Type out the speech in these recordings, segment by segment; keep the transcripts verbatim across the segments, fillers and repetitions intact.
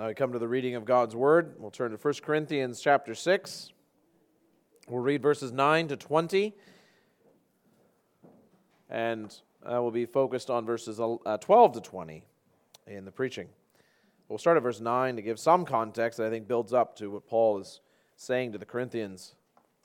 Now we come to the reading of God's Word. We'll turn to First Corinthians chapter six. We'll read verses nine to twenty. And uh, we'll be focused on verses uh, twelve to twenty in the preaching. We'll start at verse nine to give some context that I think builds up to what Paul is saying to the Corinthians.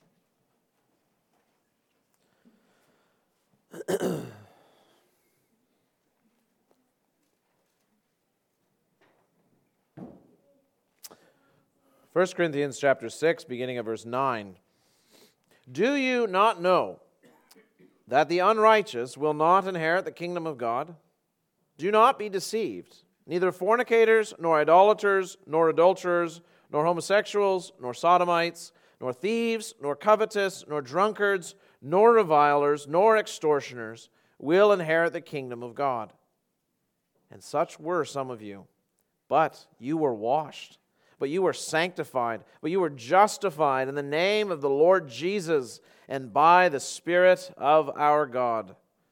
First Corinthians chapter six, beginning at verse nine. Do you not know that the unrighteous will not inherit the kingdom of God? Do not be deceived. Neither fornicators, nor idolaters, nor adulterers, nor homosexuals, nor sodomites, nor thieves, nor covetous, nor drunkards, nor revilers, nor extortioners will inherit the kingdom of God. And such were some of you. But you were washed, but you were sanctified, but you were justified in the name of the Lord Jesus and by the Spirit of our God.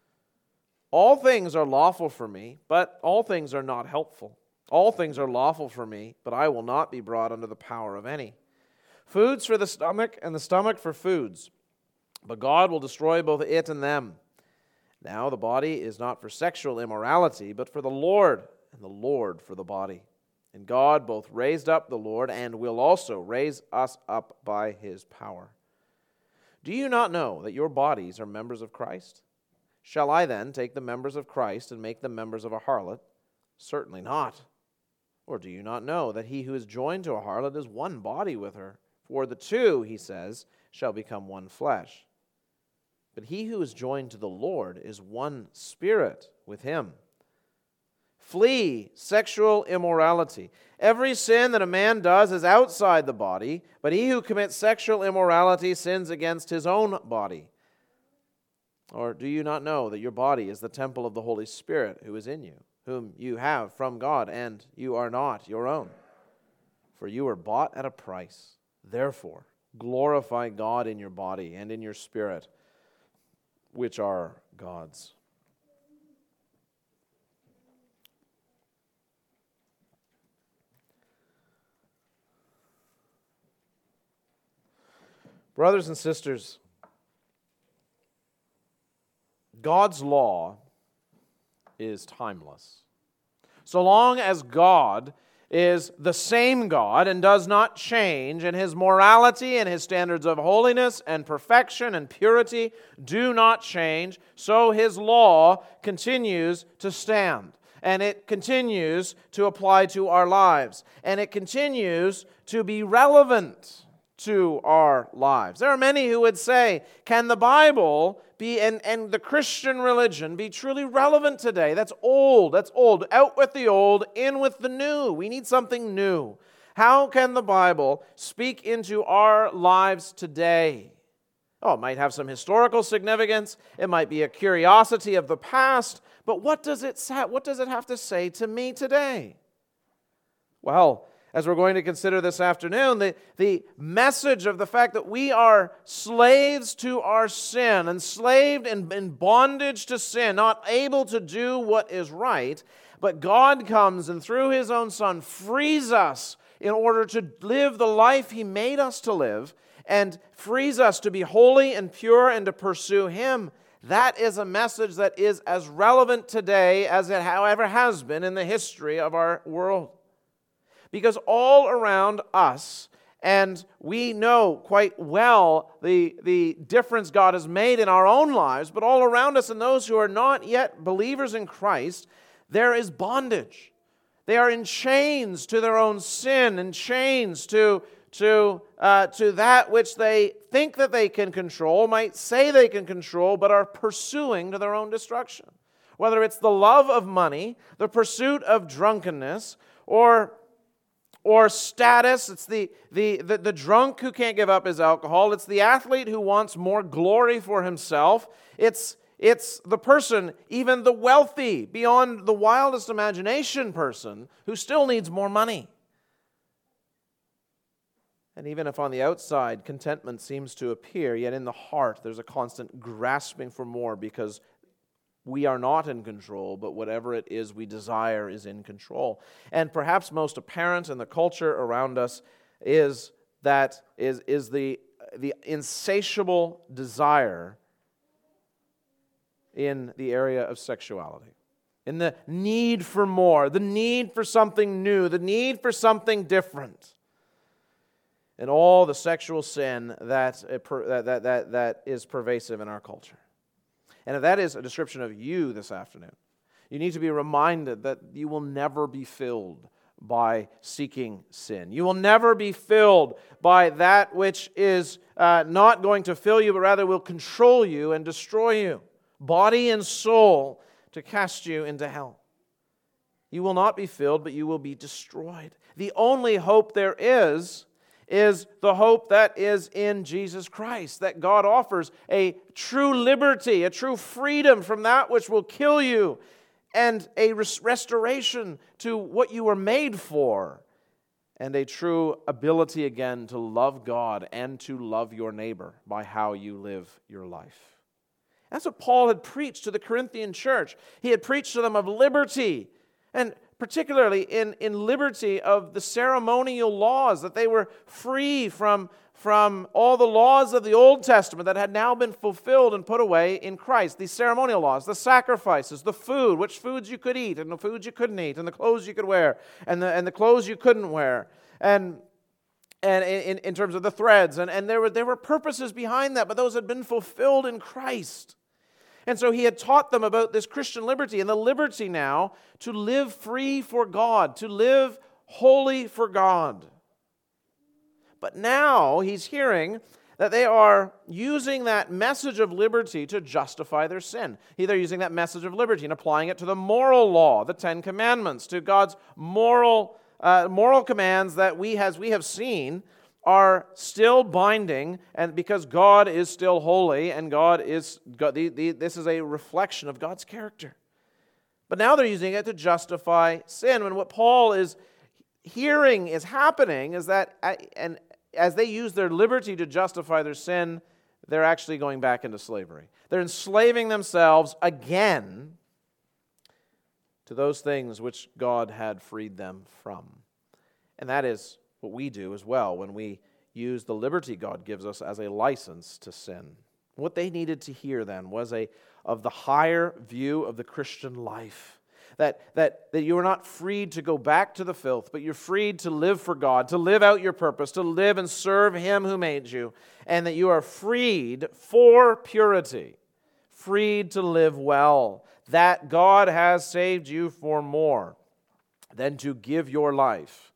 All things are lawful for me, but all things are not helpful. All things are lawful for me, but I will not be brought under the power of any. Foods for the stomach, and the stomach for foods, but God will destroy both it and them. Now the body is not for sexual immorality, but for the Lord, and the Lord for the body. And God both raised up the Lord and will also raise us up by His power. Do you not know that your bodies are members of Christ? Shall I then take the members of Christ and make them members of a harlot? Certainly not. Or do you not know that he who is joined to a harlot is one body with her? For the two, he says, shall become one flesh. But he who is joined to the Lord is one spirit with him. Flee sexual immorality. Every sin that a man does is outside the body, but he who commits sexual immorality sins against his own body. Or do you not know that your body is the temple of the Holy Spirit who is in you, whom you have from God, and you are not your own? For you were bought at a price. Therefore, glorify God in your body and in your spirit, which are God's. Brothers and sisters, God's law is timeless. So long as God is the same God and does not change, and His morality and His standards of holiness and perfection and purity do not change, so His law continues to stand. And it continues to apply to our lives. And it continues to be relevant to our lives. There are many who would say, can the Bible be and, and the Christian religion be truly relevant today? That's old. That's old. Out with the old, in with the new. We need something new. How can the Bible speak into our lives today? Oh, it might have some historical significance. It might be a curiosity of the past. But what does it say, what does it have to say to me today? Well, as we're going to consider this afternoon, the, the message of the fact that we are slaves to our sin, enslaved and in bondage to sin, not able to do what is right, but God comes and through His own Son frees us in order to live the life He made us to live and frees us to be holy and pure and to pursue Him. That is a message that is as relevant today as it ever has been in the history of our world. Because all around us, and we know quite well the, the difference God has made in our own lives, but all around us and those who are not yet believers in Christ, there is bondage. They are in chains to their own sin, in chains to, to, uh, to that which they think that they can control, might say they can control, but are pursuing to their own destruction. Whether it's the love of money, the pursuit of drunkenness, or Or status, it's the, the, the, the drunk who can't give up his alcohol. It's the athlete who wants more glory for himself. It's, it's the person, even the wealthy, beyond the wildest imagination person, who still needs more money. And even if on the outside contentment seems to appear, yet in the heart there's a constant grasping for more because we are not in control, but whatever it is we desire is in control. And perhaps most apparent in the culture around us is that is, is the, the insatiable desire in the area of sexuality. In the need for more, the need for something new, the need for something different. And all the sexual sin that, that, that, that is pervasive in our culture. And if that is a description of you this afternoon, you need to be reminded that you will never be filled by seeking sin. You will never be filled by that which is uh, not going to fill you, but rather will control you and destroy you, body and soul, to cast you into hell. You will not be filled, but you will be destroyed. The only hope there is is the hope that is in Jesus Christ, that God offers a true liberty, a true freedom from that which will kill you, and a res- restoration to what you were made for, and a true ability again to love God and to love your neighbor by how you live your life. That's what Paul had preached to the Corinthian church. He had preached to them of liberty, and particularly in, in liberty of the ceremonial laws, that they were free from, from all the laws of the Old Testament that had now been fulfilled and put away in Christ. These ceremonial laws, the sacrifices, the food, which foods you could eat and the foods you couldn't eat, and the clothes you could wear and the, and the clothes you couldn't wear, and, and in, in terms of the threads. And, and there were, there were purposes behind that, but those had been fulfilled in Christ. And so he had taught them about this Christian liberty and the liberty now to live free for God, to live holy for God. But now he's hearing that they are using that message of liberty to justify their sin. They're using that message of liberty and applying it to the moral law, the Ten Commandments, to God's moral, uh, moral commands that we, as we have seen, are still binding, and because God is still holy, and God is God, the, the, this is a reflection of God's character. But now they're using it to justify sin. And what Paul is hearing is happening is that, and as they use their liberty to justify their sin, they're actually going back into slavery. They're enslaving themselves again to those things which God had freed them from. And that is what we do as well when we use the liberty God gives us as a license to sin. What they needed to hear then was a of the higher view of the Christian life. That, that, that you are not freed to go back to the filth, but you're freed to live for God, to live out your purpose, to live and serve Him who made you, and that you are freed for purity, freed to live well, that God has saved you for more than to give your life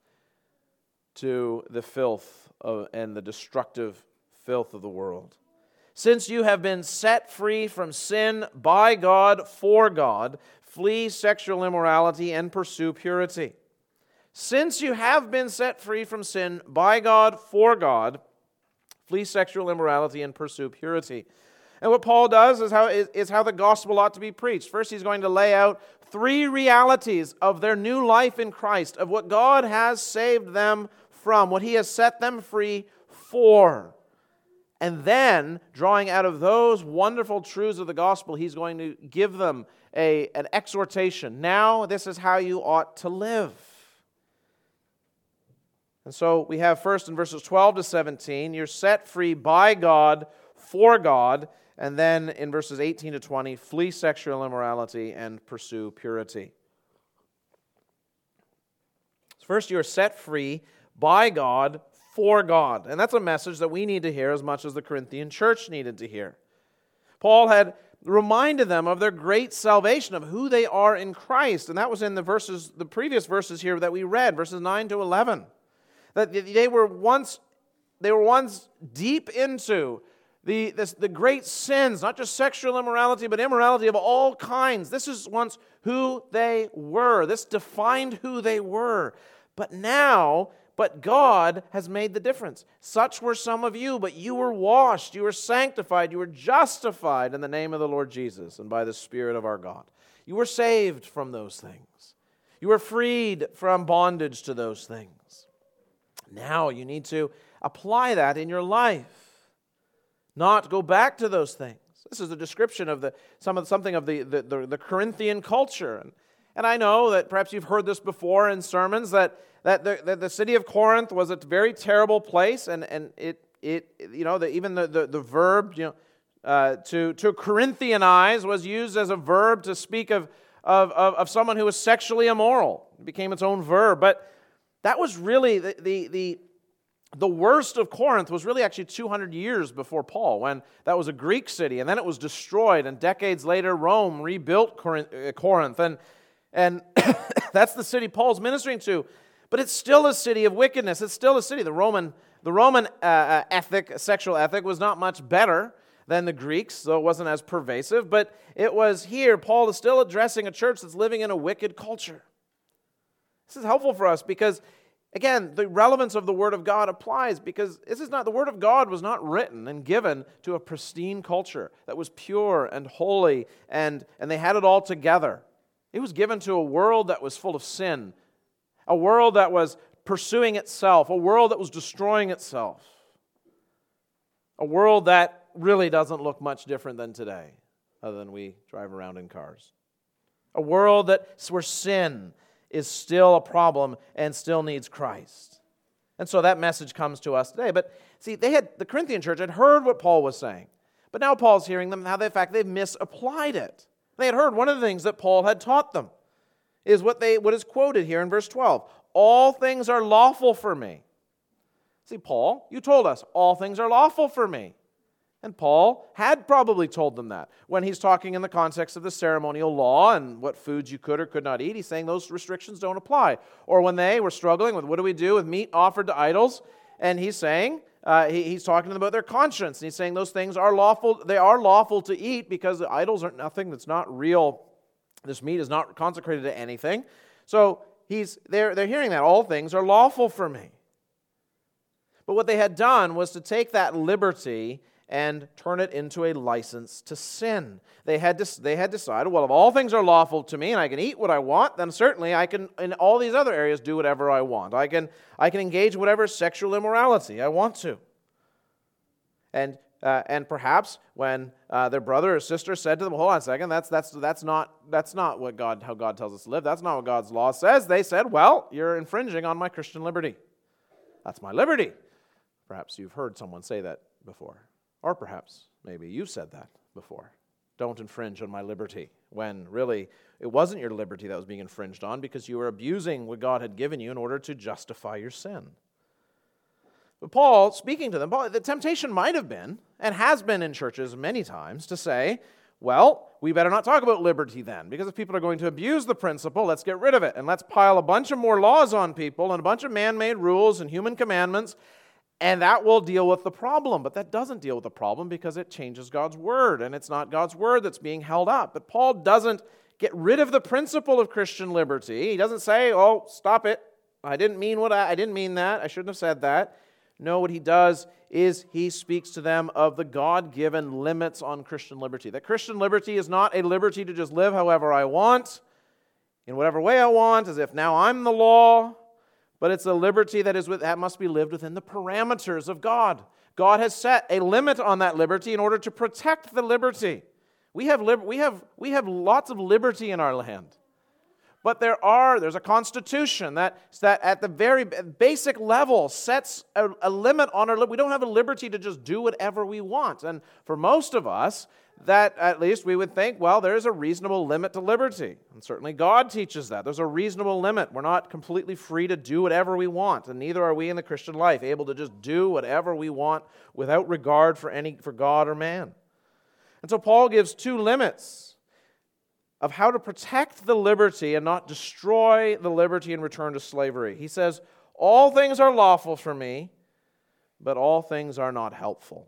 to the filth of, and the destructive filth of the world. Since you have been set free from sin by God, for God, flee sexual immorality and pursue purity. Since you have been set free from sin by God, for God, flee sexual immorality and pursue purity. And what Paul does is how, is, is how the gospel ought to be preached. First, he's going to lay out three realities of their new life in Christ, of what God has saved them from, what He has set them free for. And then, drawing out of those wonderful truths of the gospel, he's going to give them a, an exhortation. Now, this is how you ought to live. And so we have first in verses twelve to seventeen, you're set free by God, for God. And then in verses eighteen to twenty, flee sexual immorality and pursue purity. First, you are set free by God, for God. And that's a message that we need to hear as much as the Corinthian church needed to hear. Paul had reminded them of their great salvation, of who they are in Christ. And that was in the verses, the previous verses here that we read, verses nine to eleven. That they were once, they were once deep into the, this, the great sins, not just sexual immorality, but immorality of all kinds. This is once who they were. This defined who they were. But now, But God has made the difference. Such were some of you, but you were washed, you were sanctified, you were justified in the name of the Lord Jesus and by the Spirit of our God. You were saved from those things. You were freed from bondage to those things. Now you need to apply that in your life. Not go back to those things. This is a description of the some of something of the, the, the, the Corinthian culture. And, and I know that perhaps you've heard this before in sermons, that, that, the, that the city of Corinth was a very terrible place, and, and it, it you know, the, even the, the, the verb, you know, uh, to, to Corinthianize was used as a verb to speak of, of, of, of someone who was sexually immoral. It became its own verb. But that was really the, the, the The worst of Corinth was really actually two hundred years before Paul, when that was a Greek city, and then it was destroyed, and decades later Rome rebuilt Corinth, and, and that's the city Paul's ministering to. But it's still a city of wickedness. It's still a city. The Roman, the Roman uh, ethic, sexual ethic, was not much better than the Greeks, so it wasn't as pervasive, but it was here. Paul is still addressing a church that's living in a wicked culture. This is helpful for us because, again, the relevance of the Word of God applies, because this is not, the Word of God was not written and given to a pristine culture that was pure and holy, and, and they had it all together. It was given to a world that was full of sin, a world that was pursuing itself, a world that was destroying itself, a world that really doesn't look much different than today, other than we drive around in cars. A world that where sin is still a problem and still needs Christ. And so that message comes to us today. But see, they had the Corinthian church had heard what Paul was saying. But now Paul's hearing them how they, in fact, they've misapplied it. They had heard one of the things that Paul had taught them is what they what is quoted here in verse twelve. All things are lawful for me. See, Paul, you told us all things are lawful for me. And Paul had probably told them that. When he's talking in the context of the ceremonial law and what foods you could or could not eat, he's saying those restrictions don't apply. Or when they were struggling with what do we do with meat offered to idols, and he's saying, uh, he, he's talking to them about their conscience, and he's saying those things are lawful, they are lawful to eat because the idols are nothing that's not real. This meat is not consecrated to anything. So he's they're, they're hearing that all things are lawful for me. But what they had done was to take that liberty and turn it into a license to sin. They had to, they had decided, well, if all things are lawful to me and I can eat what I want, then certainly I can, in all these other areas, do whatever I want. I can, I can engage in whatever sexual immorality I want to. And uh, and perhaps when uh, their brother or sister said to them, hold on a second, that's that's that's not that's not what God how God tells us to live. That's not what God's law says. They said, well, you're infringing on my Christian liberty. That's my liberty. Perhaps you've heard someone say that before. Or perhaps, maybe you've said that before. Don't infringe on my liberty, when really it wasn't your liberty that was being infringed on because you were abusing what God had given you in order to justify your sin. But Paul, speaking to them, Paul, the temptation might have been, and has been in churches many times, to say, well, we better not talk about liberty then, because if people are going to abuse the principle, let's get rid of it, and let's pile a bunch of more laws on people and a bunch of man-made rules and human commandments, and that will deal with the problem. But that doesn't deal with the problem because it changes God's word, and it's not God's word that's being held up. But Paul doesn't get rid of the principle of Christian liberty. He doesn't say, oh, stop it. I didn't mean what I, I didn't mean that. I shouldn't have said that. No, what he does is he speaks to them of the God-given limits on Christian liberty. That Christian liberty is not a liberty to just live however I want, in whatever way I want, as if now I'm the law. But it's a liberty that is with, that must be lived within the parameters of God. God has set a limit on that liberty in order to protect the liberty. We have lib- we have we have lots of liberty in our land, but there are there's a constitution that that at the very basic level sets a, a limit on our liberty. We don't have a liberty to just do whatever we want, and for most of us, that at least we would think, well, there's a reasonable limit to liberty. And certainly God teaches that. There's a reasonable limit. We're not completely free to do whatever we want, and neither are we in the Christian life, able to just do whatever we want without regard for any for God or man. And so Paul gives two limits of how to protect the liberty and not destroy the liberty and return to slavery. He says, all things are lawful for me, but all things are not helpful.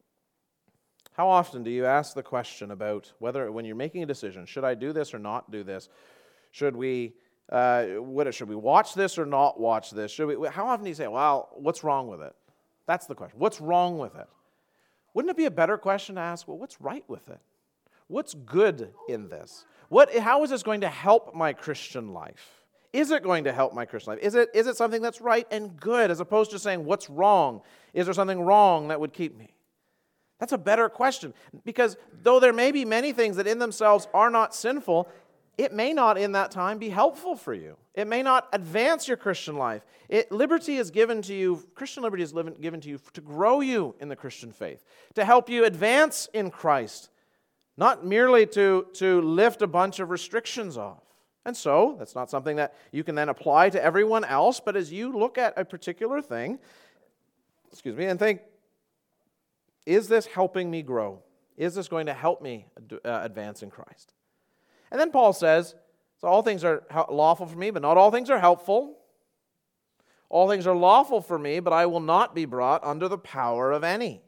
How often do you ask the question about whether, when you're making a decision, should I do this or not do this? Should we, uh, what, should we watch this or not watch this? Should we? How often do you say, well, what's wrong with it? That's the question. What's wrong with it? Wouldn't it be a better question to ask, well, what's right with it? What's good in this? What? How is this going to help my Christian life? Is it going to help my Christian life? Is it, is it something that's right and good, as opposed to saying, what's wrong? Is there something wrong that would keep me? That's a better question. Because though there may be many things that in themselves are not sinful, it may not in that time be helpful for you. It may not advance your Christian life. It, liberty is given to you, Christian liberty is given to you to grow you in the Christian faith, to help you advance in Christ, not merely to, to lift a bunch of restrictions off. And so, that's not something that you can then apply to everyone else, but as you look at a particular thing, excuse me, and think, is this helping me grow? Is this going to help me uh, advance in Christ? And then Paul says, so all things are lawful for me, but not all things are helpful. All things are lawful for me, but I will not be brought under the power of any.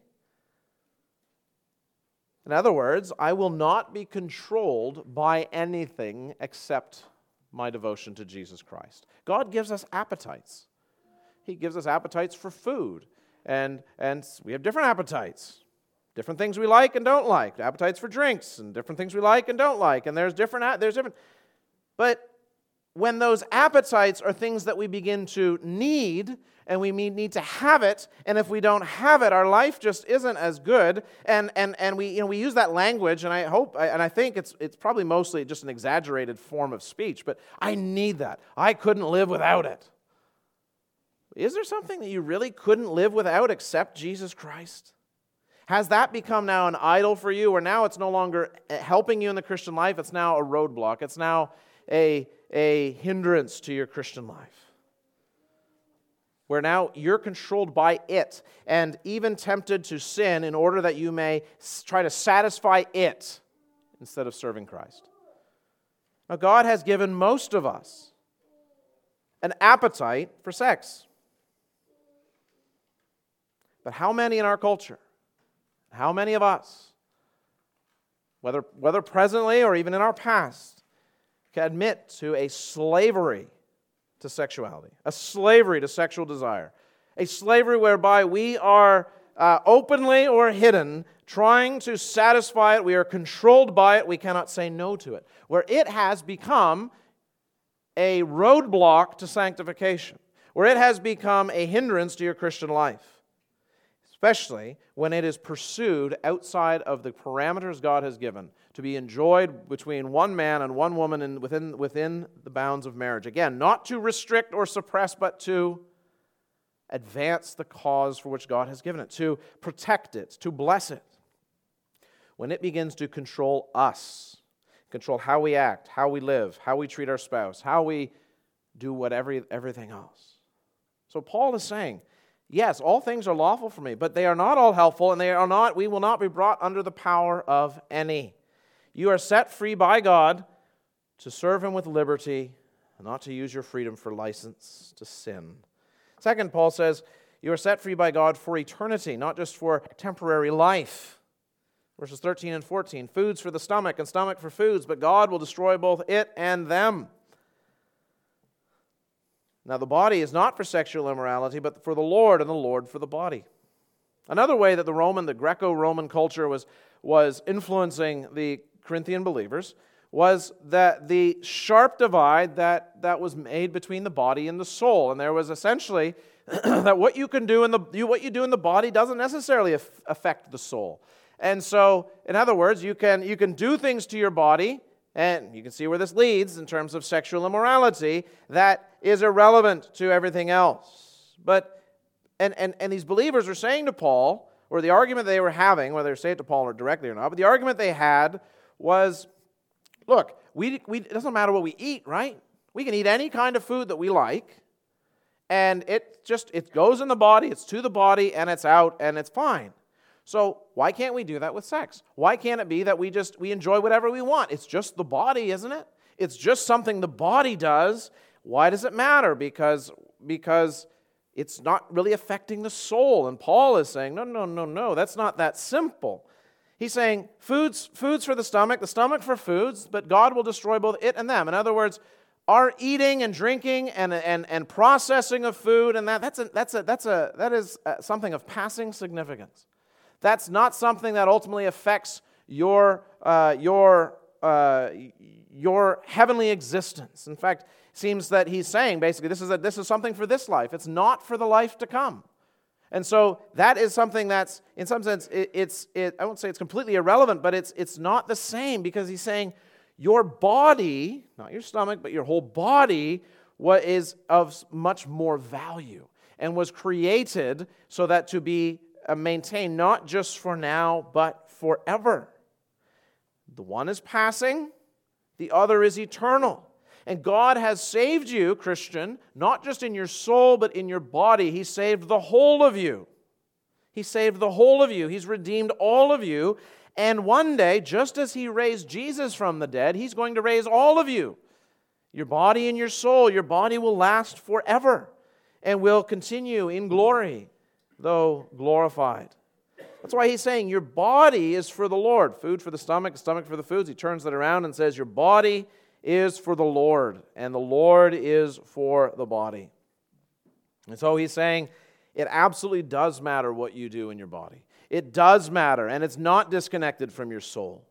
In other words, I will not be controlled by anything except my devotion to Jesus Christ. God gives us appetites. He gives us appetites for food. And, and we have different appetites. Different things we like and don't like. Appetites for drinks and different things we like and don't like. And there's different, there's different. But when those appetites are things that we begin to need, and we need to have it, and if we don't have it, our life just isn't as good. And and and we you know we use that language, and I hope and I think it's it's probably mostly just an exaggerated form of speech. But I need that. I couldn't live without it. Is there something that you really couldn't live without except Jesus Christ? Has that become now an idol for you, or now it's no longer helping you in the Christian life? It's now a roadblock. It's now a a hindrance to your Christian life, where now you're controlled by it and even tempted to sin in order that you may try to satisfy it instead of serving Christ. Now, God has given most of us an appetite for sex. But how many in our culture, how many of us, whether, whether presently or even in our past, can admit to a slavery to sexuality, a slavery to sexual desire, a slavery whereby we are uh, openly or hidden trying to satisfy it, we are controlled by it, we cannot say no to it, where it has become a roadblock to sanctification, where it has become a hindrance to your Christian life, especially when it is pursued outside of the parameters God has given, to be enjoyed between one man and one woman and within, within the bounds of marriage. Again, not to restrict or suppress, but to advance the cause for which God has given it, to protect it, to bless it. When it begins to control us, control how we act, how we live, how we treat our spouse, how we do whatever everything else. So Paul is saying, yes, all things are lawful for me, but they are not all helpful, and they are not, we will not be brought under the power of any. You are set free by God to serve Him with liberty, and not to use your freedom for license to sin. Second, Paul says, you are set free by God for eternity, not just for temporary life. Verses thirteen and fourteen, foods for the stomach and stomach for foods, but God will destroy both it and them. Now the body is not for sexual immorality, but for the Lord, and the Lord for the body. Another way that the Roman, the Greco-Roman culture was, was influencing the Corinthian believers was that the sharp divide that, that was made between the body and the soul. And there was essentially that what you can do in the you, what you do in the body doesn't necessarily af- affect the soul. And so, in other words, you can you can do things to your body, and you can see where this leads in terms of sexual immorality, that is irrelevant to everything else. But and and, and these believers are saying to Paul, or the argument they were having, whether they say it to Paul or directly or not, but the argument they had was, look, we, we, it doesn't matter what we eat, right? We can eat any kind of food that we like, and it just, it goes in the body, it's to the body, and it's out, and it's fine. So why can't we do that with sex? Why can't it be that we just, we enjoy whatever we want? It's just the body, isn't it? It's just something the body does. Why does it matter? Because, because it's not really affecting the soul. And Paul is saying, no, no, no, no, that's not that simple. He's saying foods, foods for the stomach, the stomach for foods, but God will destroy both it and them. In other words, our eating and drinking and, and, and processing of food and that that's a, that's a, that's a, that is something of passing significance. That's not something that ultimately affects your uh, your uh, your heavenly existence. In fact, it seems that he's saying basically this is a, this is something for this life. It's not for the life to come. And so that is something that's, in some sense, it, it's, it, I won't say it's completely irrelevant, but it's, it's not the same, because he's saying your body, not your stomach, but your whole body, what is of much more value and was created so that to be uh, maintained not just for now, but forever. The one is passing, the other is eternal. And God has saved you, Christian, not just in your soul, but in your body. He saved the whole of you. He saved the whole of you. He's redeemed all of you. And one day, just as He raised Jesus from the dead, He's going to raise all of you. Your body and your soul, your body will last forever and will continue in glory, though glorified. That's why He's saying your body is for the Lord. Food for the stomach, stomach for the foods. He turns that around and says your body is for the Lord, and the Lord is for the body. And so He's saying it absolutely does matter what you do in your body. It does matter, and it's not disconnected from your soul.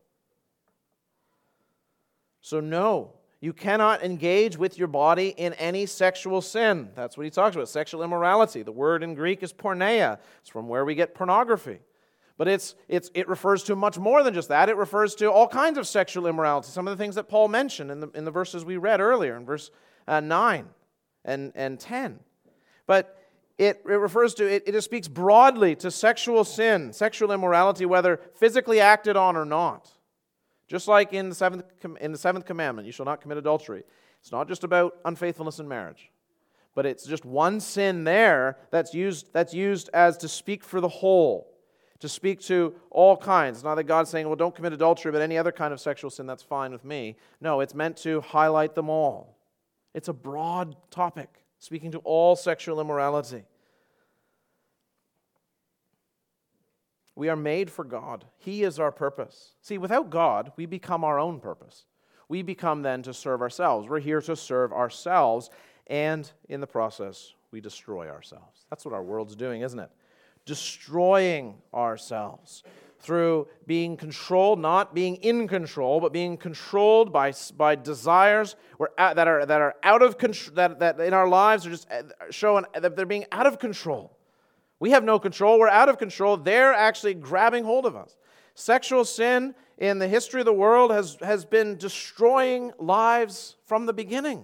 So no, you cannot engage with your body in any sexual sin. That's what he talks about, sexual immorality. The word in Greek is porneia. It's from where we get pornography. But it's, it's, it refers to much more than just that. It refers to all kinds of sexual immorality. Some of the things that Paul mentioned in the, in the verses we read earlier, in verse uh, nine and, and ten. But it, it refers to, it, it just speaks broadly to sexual sin, sexual immorality, whether physically acted on or not. Just like in the seventh, in the seventh commandment, you shall not commit adultery. It's not just about unfaithfulness in marriage. But it's just one sin there that's used, that's used as to speak for the whole. To speak to all kinds. Not that God's saying, well, don't commit adultery, but any other kind of sexual sin, that's fine with me. No, it's meant to highlight them all. It's a broad topic, speaking to all sexual immorality. We are made for God. He is our purpose. See, without God, we become our own purpose. We become then to serve ourselves. We're here to serve ourselves, and in the process, we destroy ourselves. That's what our world's doing, isn't it? Destroying ourselves through being controlled, not being in control, but being controlled by, by desires that are that are out of control, that, that in our lives are just showing that they're being out of control. We have no control, we're out of control, they're actually grabbing hold of us. Sexual sin in the history of the world has, has been destroying lives from the beginning.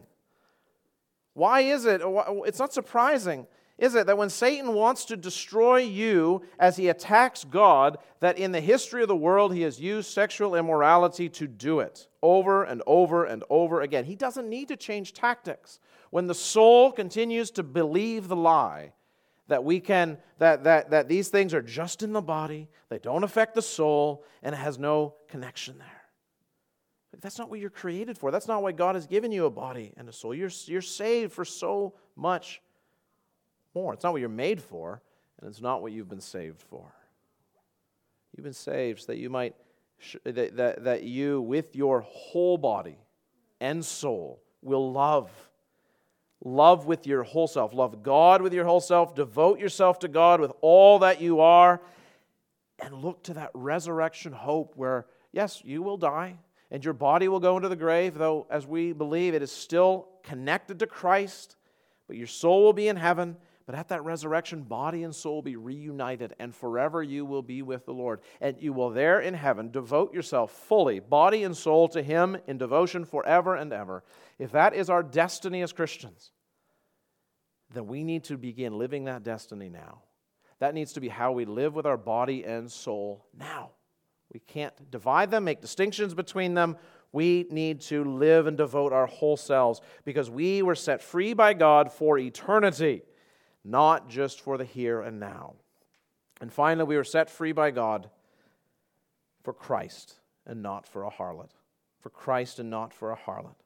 Why is it? It's not surprising, is it, that when Satan wants to destroy you as he attacks God, that in the history of the world he has used sexual immorality to do it over and over and over again. He doesn't need to change tactics. When the soul continues to believe the lie that we can that that that these things are just in the body, they don't affect the soul, and it has no connection there. That's not what you're created for. That's not why God has given you a body and a soul. You're you're saved for so much more. It's not what you're made for, and it's not what you've been saved for. You've been saved so that you might, that, that, that you with your whole body and soul will love. Love with your whole self. Love God with your whole self. Devote yourself to God with all that you are. And look to that resurrection hope where, yes, you will die, and your body will go into the grave, though as we believe it is still connected to Christ, but your soul will be in heaven. But at that resurrection, body and soul will be reunited, and forever you will be with the Lord. And you will there in heaven devote yourself fully, body and soul, to Him in devotion forever and ever. If that is our destiny as Christians, then we need to begin living that destiny now. That needs to be how we live with our body and soul now. We can't divide them, make distinctions between them. We need to live and devote our whole selves because we were set free by God for eternity, not just for the here and now. And finally, we were set free by God for Christ and not for a harlot. For Christ and not for a harlot.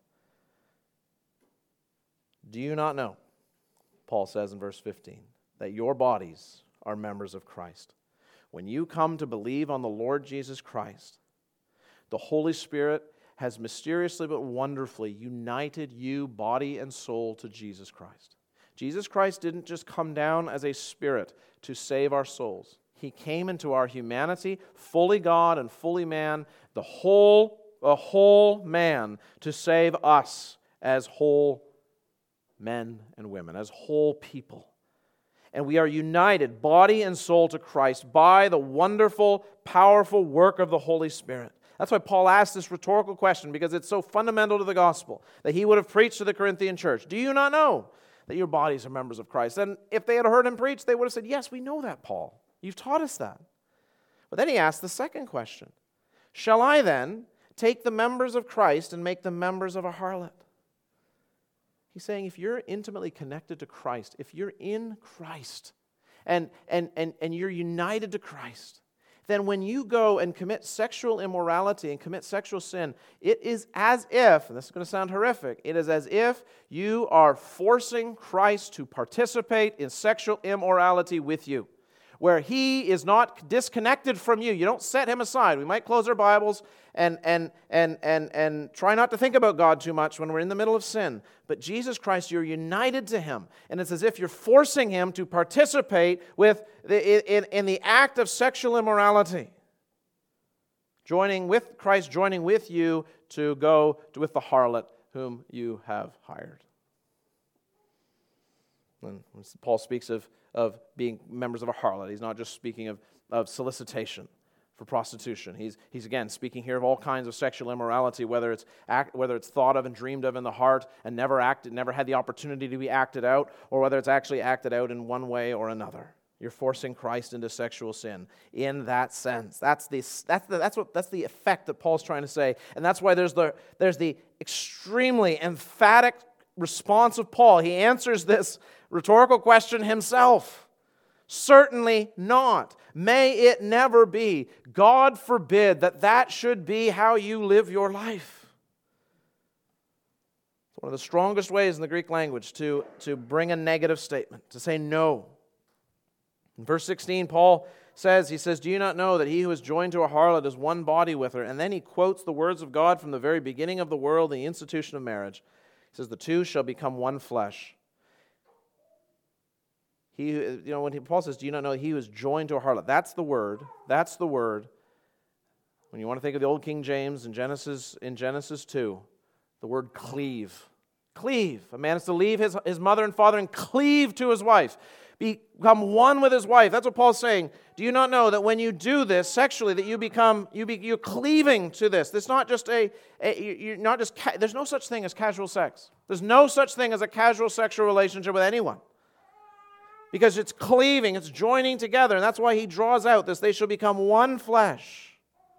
Do you not know, Paul says in verse fifteen, that your bodies are members of Christ? When you come to believe on the Lord Jesus Christ, the Holy Spirit has mysteriously but wonderfully united you, body and soul, to Jesus Christ. Jesus Christ didn't just come down as a spirit to save our souls. He came into our humanity, fully God and fully man, the whole, a whole man, to save us as whole men and women, as whole people. And we are united, body and soul, to Christ by the wonderful, powerful work of the Holy Spirit. That's why Paul asked this rhetorical question, because it's so fundamental to the gospel that he would have preached to the Corinthian church. Do you not know that your bodies are members of Christ? And if they had heard him preach, they would have said, yes, we know that, Paul. You've taught us that. But then he asked the second question. Shall I then take the members of Christ and make them members of a harlot? He's saying if you're intimately connected to Christ, if you're in Christ and, and, and, and you're united to Christ, then when you go and commit sexual immorality and commit sexual sin, it is as if, and this is going to sound horrific, it is as if you are forcing Christ to participate in sexual immorality with you, where he is not disconnected from you. You don't set him aside. We might close our Bibles and, and, and, and, and try not to think about God too much when we're in the middle of sin. But Jesus Christ, you're united to him. And it's as if you're forcing him to participate with the, in, in the act of sexual immorality. Joining with Christ, joining with you to go to, with the harlot whom you have hired. And Paul speaks of of being members of a harlot. He's not just speaking of, of solicitation for prostitution. He's, he's again speaking here of all kinds of sexual immorality, whether it's act, whether it's thought of and dreamed of in the heart and never acted, never had the opportunity to be acted out, or whether it's actually acted out in one way or another. You're forcing Christ into sexual sin in that sense. That's the that's the, that's what that's the effect that Paul's trying to say, and that's why there's the there's the extremely emphatic response of Paul. He answers this rhetorical question himself. Certainly not. May it never be. God forbid that that should be how you live your life. It's one of the strongest ways in the Greek language to, to bring a negative statement, to say no. In verse sixteen, Paul says, he says, do you not know that he who is joined to a harlot is one body with her? And then he quotes the words of God from the very beginning of the world, the institution of marriage. He says, the two shall become one flesh. He, you know, when he, Paul says, do you not know he was joined to a harlot? That's the word. That's the word. When you want to think of the old King James in Genesis, in Genesis two, the word cleave. Cleave. A man is to leave his, his mother and father and cleave to his wife. Become one with his wife. That's what Paul's saying. Do you not know that when you do this sexually, that you become, you be, you're cleaving to this? It's not just a, a you're not just, ca- there's no such thing as casual sex. There's no such thing as a casual sexual relationship with anyone. Because it's cleaving, it's joining together, and that's why he draws out this, they shall become one flesh.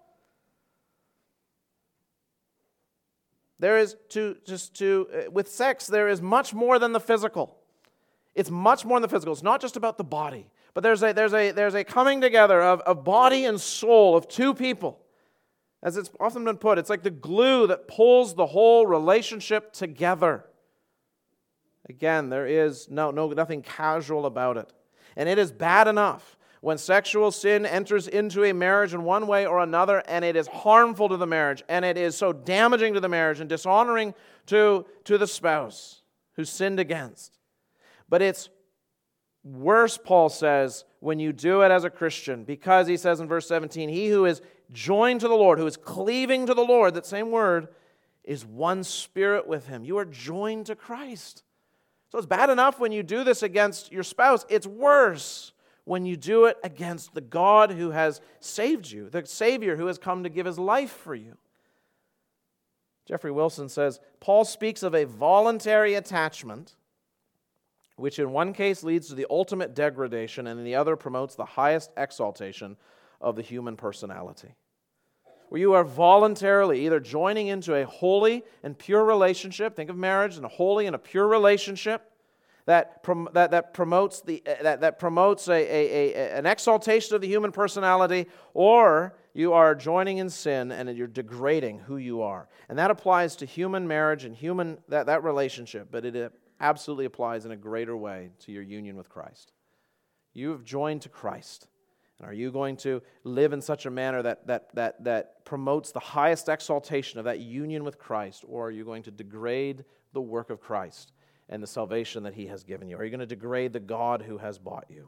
There is, to just to, uh, with sex, there is much more than the physical. It's much more than the physical. It's not just about the body, but there's a, there's a, there's a coming together of, of body and soul of two people. As it's often been put, it's like the glue that pulls the whole relationship together. Again, there is no, no nothing casual about it. And it is bad enough when sexual sin enters into a marriage in one way or another, and it is harmful to the marriage, and it is so damaging to the marriage and dishonoring to, to the spouse who's sinned against. But it's worse, Paul says, when you do it as a Christian, because he says in verse seventeen, he who is joined to the Lord, who is cleaving to the Lord, that same word, is one spirit with him. You are joined to Christ. So it's bad enough when you do this against your spouse. It's worse when you do it against the God who has saved you, the Savior who has come to give his life for you. Jeffrey Wilson says, Paul speaks of a voluntary attachment, which in one case leads to the ultimate degradation, and in the other promotes the highest exaltation of the human personality. Where you are voluntarily either joining into a holy and pure relationship, think of marriage and a holy and a pure relationship that prom- that, that promotes the uh, that, that promotes a, a, a an exaltation of the human personality, or you are joining in sin and you're degrading who you are. And that applies to human marriage and human that, that relationship, but it absolutely applies in a greater way to your union with Christ. You have joined to Christ. And are you going to live in such a manner that, that, that, that promotes the highest exaltation of that union with Christ, or are you going to degrade the work of Christ and the salvation that he has given you? Are you going to degrade the God who has bought you?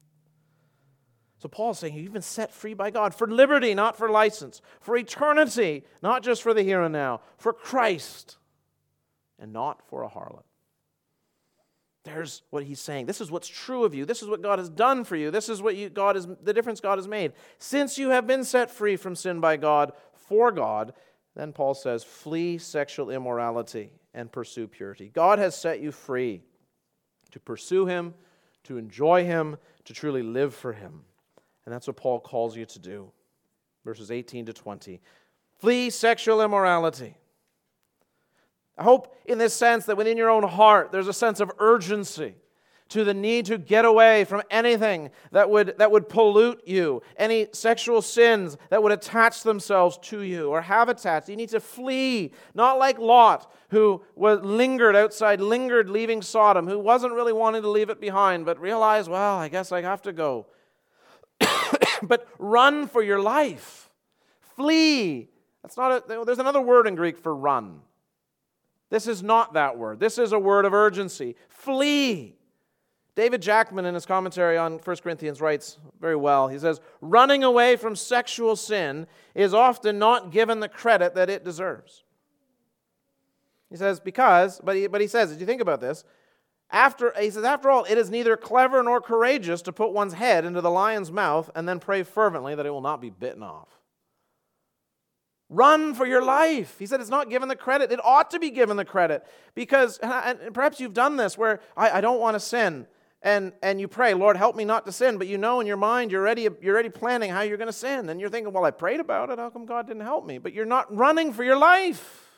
So Paul's saying you've been set free by God for liberty, not for license, for eternity, not just for the here and now, for Christ, and not for a harlot. There's what he's saying. This is what's true of you. This is what God has done for you. This is what you, God is, the difference God has made. Since you have been set free from sin by God, for God, then Paul says, flee sexual immorality and pursue purity. God has set you free to pursue Him, to enjoy Him, to truly live for Him. And that's what Paul calls you to do. Verses eighteen to twenty. Flee sexual immorality. I hope in this sense that within your own heart there's a sense of urgency to the need to get away from anything that would, that would pollute you, any sexual sins that would attach themselves to you or have attached. You need to flee, not like Lot, who was lingered outside, lingered leaving Sodom, who wasn't really wanting to leave it behind, but realized, well, I guess I have to go. But run for your life. Flee. That's not a, there's another word in Greek for run. This is not that word. This is a word of urgency. Flee. David Jackman, in his commentary on First Corinthians, writes very well. He says, running away from sexual sin is often not given the credit that it deserves. He says, because, but he, but he says, as you think about this, after, he says, after all, it is neither clever nor courageous to put one's head into the lion's mouth and then pray fervently that it will not be bitten off. Run for your life. He said it's not given the credit. It ought to be given the credit because, and perhaps you've done this where I, I don't want to sin. And and you pray, Lord, help me not to sin. But you know in your mind, you're already, you're already planning how you're going to sin. And you're thinking, well, I prayed about it. How come God didn't help me? But you're not running for your life.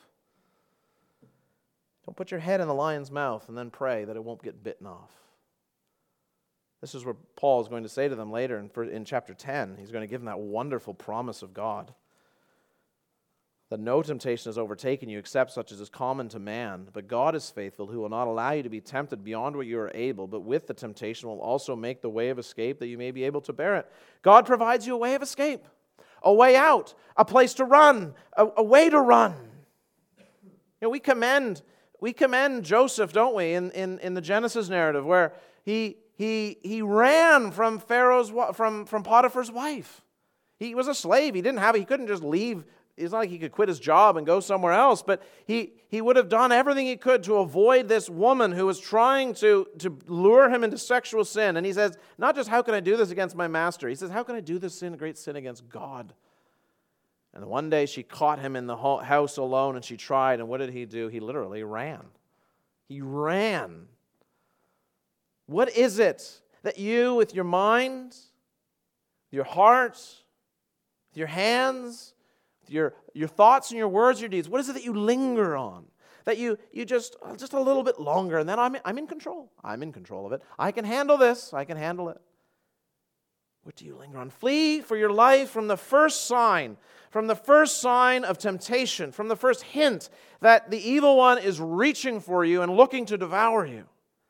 Don't put your head in the lion's mouth and then pray that it won't get bitten off. This is what Paul is going to say to them later in, in chapter ten. He's going to give them that wonderful promise of God. That no temptation has overtaken you except such as is common to man. But God is faithful, who will not allow you to be tempted beyond what you are able, but with the temptation will also make the way of escape that you may be able to bear it. God provides you a way of escape, a way out, a place to run, a, a way to run. You know, we commend, we commend Joseph, don't we, in, in, in the Genesis narrative, where he he he ran from Pharaoh's from from Potiphar's wife. He was a slave. He didn't have he couldn't just leave. It's not like he could quit his job and go somewhere else, but he, he would have done everything he could to avoid this woman who was trying to, to lure him into sexual sin. And he says, not just how can I do this against my master? He says, how can I do this sin, great sin against God? And one day she caught him in the house alone and she tried. And what did he do? He literally ran. He ran. What is it that you, with your mind, your heart, with your hands, Your, your thoughts and your words, your deeds, what is it that you linger on? That you you just, just a little bit longer, and then I'm, I'm in control. I'm in control of it. I can handle this. I can handle it. What do you linger on? Flee for your life from the first sign, from the first sign of temptation, from the first hint that the evil one is reaching for you and looking to devour you.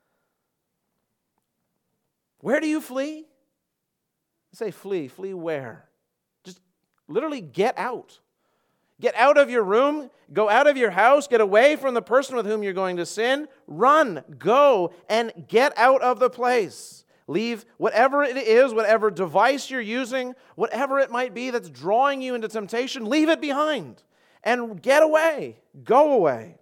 Where do you flee? I say flee. Flee where? Just literally get out. Get out of your room, go out of your house, get away from the person with whom you're going to sin, run, go, and get out of the place. Leave whatever it is, whatever device you're using, whatever it might be that's drawing you into temptation, leave it behind and get away. Go away.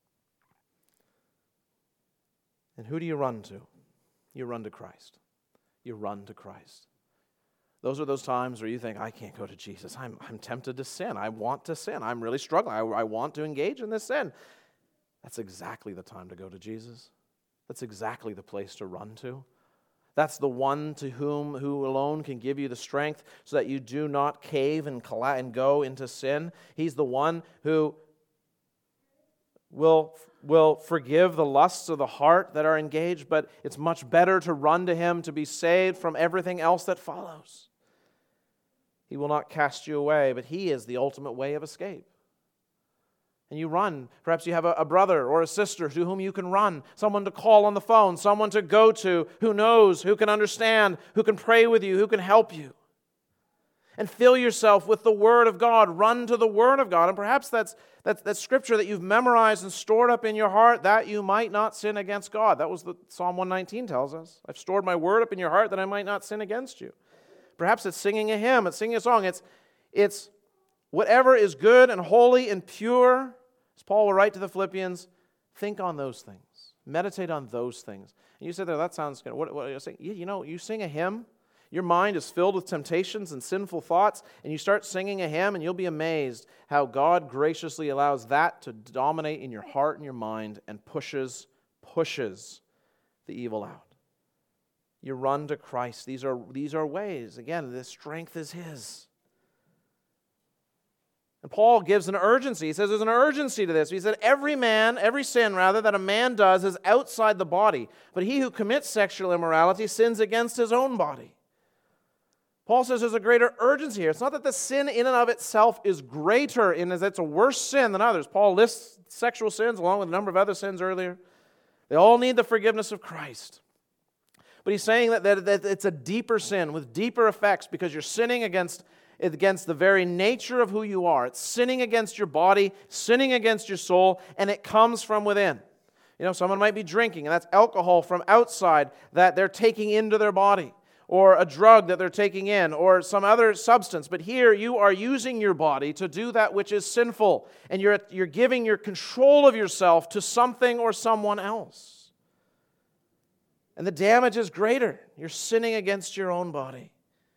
And who do you run to? You run to Christ. You run to Christ. Those are those times where you think, I can't go to Jesus. I'm, I'm tempted to sin. I want to sin. I'm really struggling. I, I want to engage in this sin. That's exactly the time to go to Jesus. That's exactly the place to run to. That's the one to whom who alone can give you the strength so that you do not cave and, colla- and go into sin. He's the one who will, will forgive the lusts of the heart that are engaged, but it's much better to run to Him to be saved from everything else that follows. He will not cast you away, but He is the ultimate way of escape. And you run. Perhaps you have a, a brother or a sister to whom you can run, someone to call on the phone, someone to go to who knows, who can understand, who can pray with you, who can help you. And fill yourself with the Word of God. Run to the Word of God. And perhaps that's, that's, that's scripture that you've memorized and stored up in your heart that you might not sin against God. That was what Psalm one nineteen tells us. I've stored my Word up in your heart that I might not sin against you. Perhaps it's singing a hymn, it's singing a song. It's, it's whatever is good and holy and pure. As Paul will write to the Philippians, think on those things. Meditate on those things. And you say, there, that sounds good. What, what are you saying? You, you know, you sing a hymn, your mind is filled with temptations and sinful thoughts, and you start singing a hymn, and you'll be amazed how God graciously allows that to dominate in your heart and your mind and pushes, pushes the evil out. You run to Christ. These are, these are ways. Again, the strength is His. And Paul gives an urgency. He says there's an urgency to this. He said every man, every sin rather, that a man does is outside the body. But he who commits sexual immorality sins against his own body. Paul says there's a greater urgency here. It's not that the sin in and of itself is greater in as it's a worse sin than others. Paul lists sexual sins along with a number of other sins earlier. They all need the forgiveness of Christ. But he's saying that, that, that it's a deeper sin with deeper effects because you're sinning against, against the very nature of who you are. It's sinning against your body, sinning against your soul, and it comes from within. You know, someone might be drinking, and that's alcohol from outside that they're taking into their body, or a drug that they're taking in, or some other substance. But here you are using your body to do that which is sinful, and you're, you're giving your control of yourself to something or someone else. And the damage is greater. You're sinning against your own body.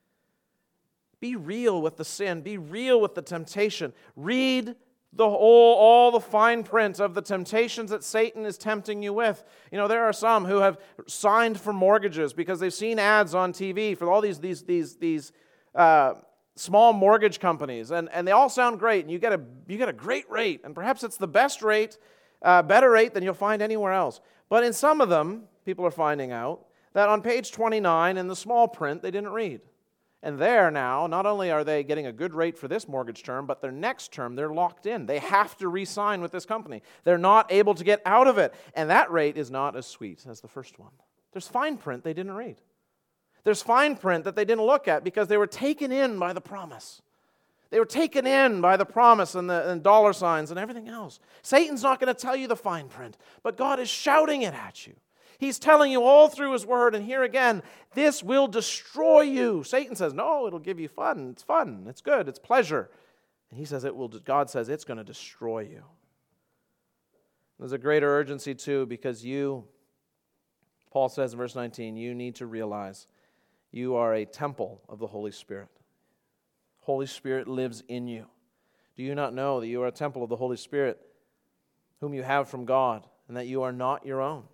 Be real with the sin. Be real with the temptation. Read the whole, all the fine print of the temptations that Satan is tempting you with. You know, there are some who have signed for mortgages because they've seen ads on T V for all these these these these uh, small mortgage companies, and, and they all sound great, and you get a you get a great rate, and perhaps it's the best rate, uh, better rate than you'll find anywhere else. But in some of them, people are finding out that on page twenty-nine in the small print they didn't read. And there now, not only are they getting a good rate for this mortgage term, but their next term, they're locked in. They have to re-sign with this company. They're not able to get out of it. And that rate is not as sweet as the first one. There's fine print they didn't read. There's fine print that they didn't look at because they were taken in by the promise. They were taken in by the promise and the and dollar signs and everything else. Satan's not going to tell you the fine print, but God is shouting it at you. He's telling you all through His Word, and here again, this will destroy you. Satan says, no, it'll give you fun. It's fun. It's good. It's pleasure. And he says it will. God says it's going to destroy you. There's a greater urgency too, because you, Paul says in verse nineteen, you need to realize you are a temple of the Holy Spirit. Holy Spirit lives in you. Do you not know that you are a temple of the Holy Spirit, whom you have from God, and that you are not your own?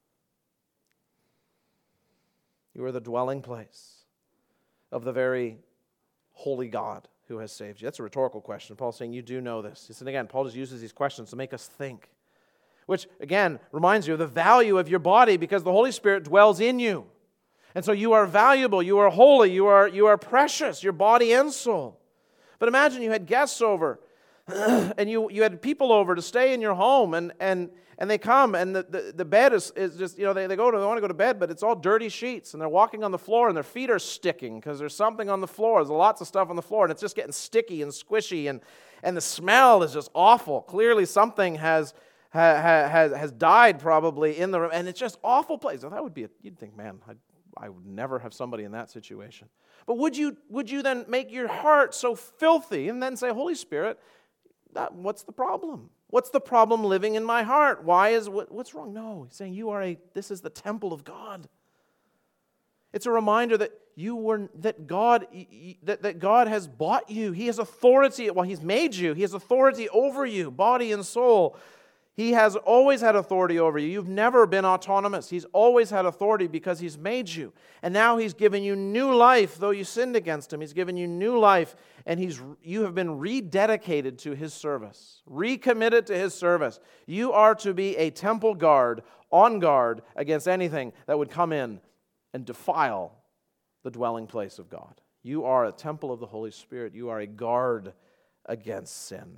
You are the dwelling place of the very holy God who has saved you. That's a rhetorical question. Paul's saying you do know this. And again, Paul just uses these questions to make us think, which, again, reminds you of the value of your body because the Holy Spirit dwells in you. And so you are valuable, you are holy, you are, you are precious, your body and soul. But imagine you had guests over and you, you had people over to stay in your home, and and and they come, and the, the, the bed is, is just, you know, they, they go to, they want to go to bed, but it's all dirty sheets, and they're walking on the floor, and their feet are sticking because there's something on the floor. There's lots of stuff on the floor, and it's just getting sticky and squishy, and, and the smell is just awful. Clearly something has ha, has has died probably in the room, and it's just awful place. Now, that would be, a, you'd think, man, I'd, I would never have somebody in that situation. But would you would you then make your heart so filthy and then say, Holy Spirit, that, what's the problem? What's the problem living in my heart? Why is what, what's wrong? No, he's saying you are a. This is the temple of God. It's a reminder that you were that God that, that God has bought you. He has authority. Well, He's made you. He has authority over you, body and soul. He has always had authority over you. You've never been autonomous. He's always had authority because He's made you. And now He's given you new life, though you sinned against Him. He's given you new life, and He's you have been rededicated to His service, recommitted to His service. You are to be a temple guard, on guard against anything that would come in and defile the dwelling place of God. You are a temple of the Holy Spirit. You are a guard against sin.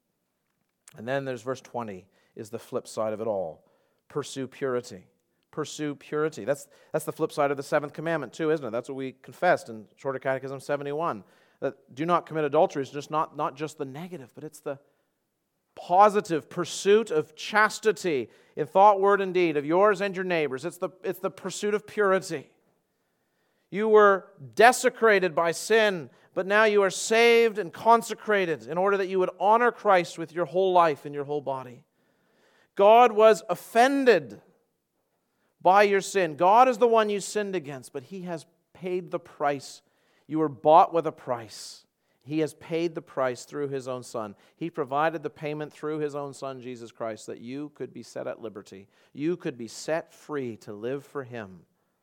And then there's verse twenty. Is the flip side of it all. Pursue purity. Pursue purity. That's, that's the flip side of the seventh commandment too, isn't it? That's what we confessed in Shorter Catechism seventy-one. That do not commit adultery is just not, not just the negative, but it's the positive pursuit of chastity in thought, word, and deed of yours and your neighbors. It's the, it's the pursuit of purity. You were desecrated by sin, but now you are saved and consecrated in order that you would honor Christ with your whole life and your whole body. God was offended by your sin. God is the one you sinned against, but He has paid the price. You were bought with a price. He has paid the price through His own Son. He provided the payment through His own Son, Jesus Christ, that you could be set at liberty. You could be set free to live for Him.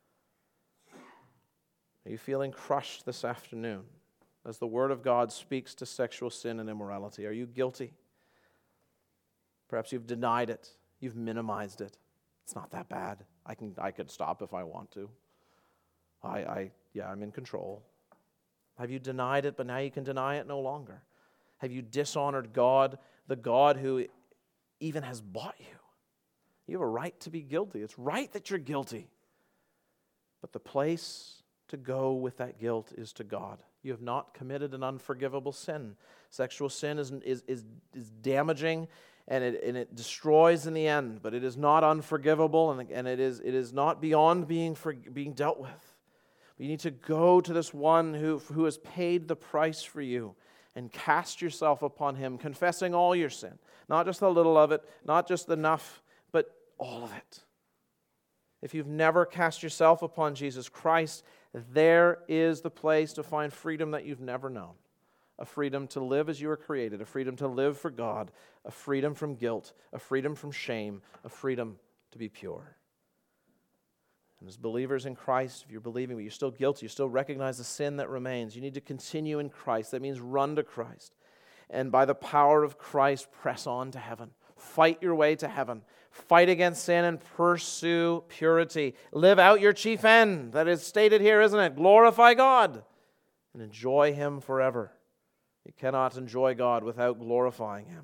Are you feeling crushed this afternoon as the Word of God speaks to sexual sin and immorality? Are you guilty? Perhaps you've denied it. You've minimized it. It's not that bad. I can I could stop if I want to. I, I yeah, I'm in control. Have you denied it, but now you can deny it no longer? Have you dishonored God, the God who even has bought you? You have a right to be guilty. It's right that you're guilty. But the place to go with that guilt is to God. You have not committed an unforgivable sin. Sexual sin is, is, is, is damaging and it, and it destroys in the end, but it is not unforgivable and, and it, is, it is not beyond being, for, being dealt with. You need to go to this one who, who has paid the price for you and cast yourself upon Him, confessing all your sin. Not just a little of it, not just enough, but all of it. If you've never cast yourself upon Jesus Christ, there is the place to find freedom that you've never known. A freedom to live as you were created, a freedom to live for God, a freedom from guilt, a freedom from shame, a freedom to be pure. And as believers in Christ, if you're believing but you're still guilty, you still recognize the sin that remains, you need to continue in Christ. That means run to Christ. And by the power of Christ, press on to heaven. Fight your way to heaven. Fight against sin and pursue purity. Live out your chief end. That is stated here, isn't it? Glorify God and enjoy Him forever. You cannot enjoy God without glorifying Him.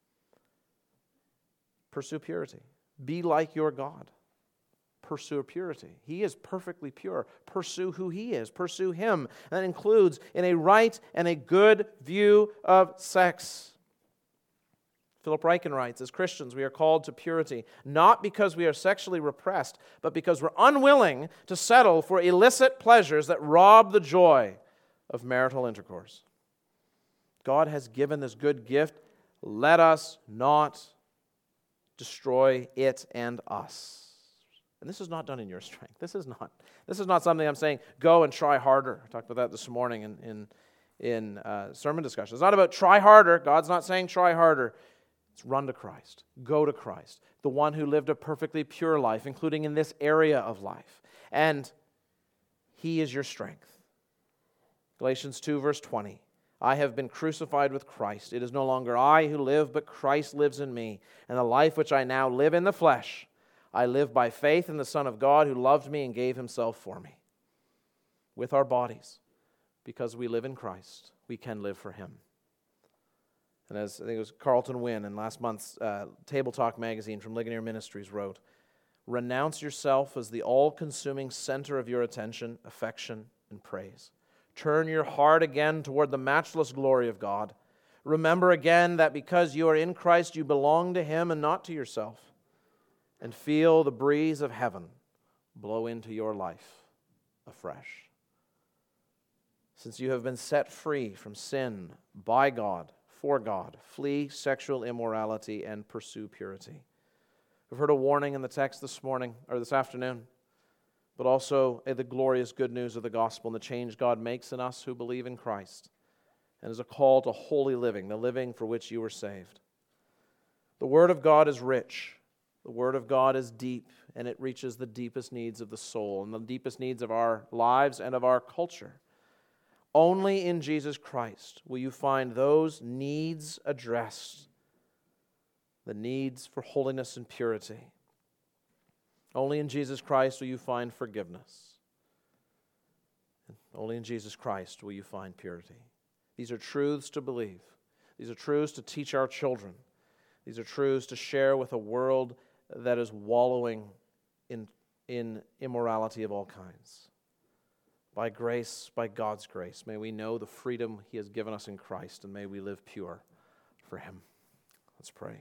Pursue purity. Be like your God. Pursue purity. He is perfectly pure. Pursue who He is. Pursue Him. That includes in a right and a good view of sex. Philip Ryken writes, as Christians, we are called to purity, not because we are sexually repressed, but because we're unwilling to settle for illicit pleasures that rob the joy of marital intercourse. God has given this good gift. Let us not destroy it and us. And this is not done in your strength. This is not. This is not something I'm saying, go and try harder. I talked about that this morning in, in, in uh, sermon discussion. It's not about try harder. God's not saying try harder. It's run to Christ. Go to Christ. The one who lived a perfectly pure life, including in this area of life. And He is your strength. Galatians two, verse twenty. I have been crucified with Christ. It is no longer I who live, but Christ lives in me. And the life which I now live in the flesh, I live by faith in the Son of God who loved me and gave Himself for me. With our bodies, because we live in Christ, we can live for Him. And as I think it was Carlton Wynn in last month's uh, Table Talk magazine from Ligonier Ministries wrote, renounce yourself as the all-consuming center of your attention, affection, and praise. Turn your heart again toward the matchless glory of God. Remember again that because you are in Christ, you belong to Him and not to yourself. And feel the breeze of heaven blow into your life afresh. Since you have been set free from sin by God, for God, flee sexual immorality and pursue purity. We've heard a warning in the text this morning, or this afternoon, but also the glorious good news of the gospel and the change God makes in us who believe in Christ, and is a call to holy living, the living for which you were saved. The Word of God is rich. The Word of God is deep, and it reaches the deepest needs of the soul and the deepest needs of our lives and of our culture. Only in Jesus Christ will you find those needs addressed, the needs for holiness and purity. Only in Jesus Christ will you find forgiveness. Only in Jesus Christ will you find purity. These are truths to believe. These are truths to teach our children. These are truths to share with a world that is wallowing in, in immorality of all kinds. By grace, by God's grace, may we know the freedom He has given us in Christ, and may we live pure for Him. Let's pray.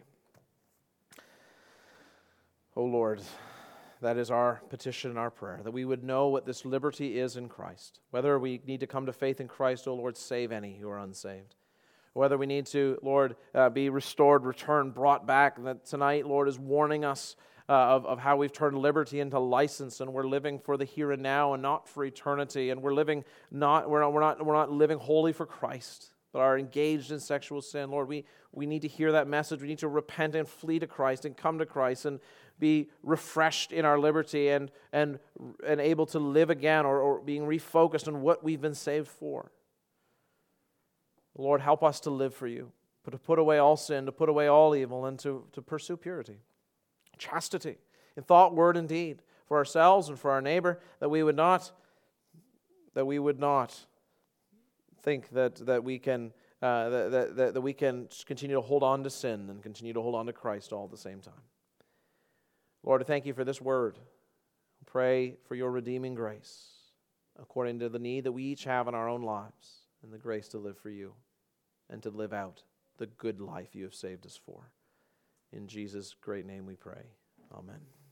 O Lord, that is our petition and our prayer, that we would know what this liberty is in Christ. Whether we need to come to faith in Christ, O Lord, save any who are unsaved. Whether we need to, Lord, uh, be restored, returned, brought back, that tonight, Lord, is warning us uh, of, of how we've turned liberty into license, and we're living for the here and now and not for eternity, and we're living not we're not we're not we're not living wholly for Christ, but are engaged in sexual sin. Lord, we we need to hear that message. We need to repent and flee to Christ and come to Christ and be refreshed in our liberty and and and able to live again, or, or being refocused on what we've been saved for. Lord, help us to live for you, but to put away all sin, to put away all evil, and to, to pursue purity, chastity, in thought, word, and deed, for ourselves and for our neighbor, that we would not, that we would not think that that we can uh, that, that that we can continue to hold on to sin and continue to hold on to Christ all at the same time. Lord, I thank you for this word. Pray for your redeeming grace, according to the need that we each have in our own lives, and the grace to live for you and to live out the good life you have saved us for. In Jesus' great name we pray. Amen.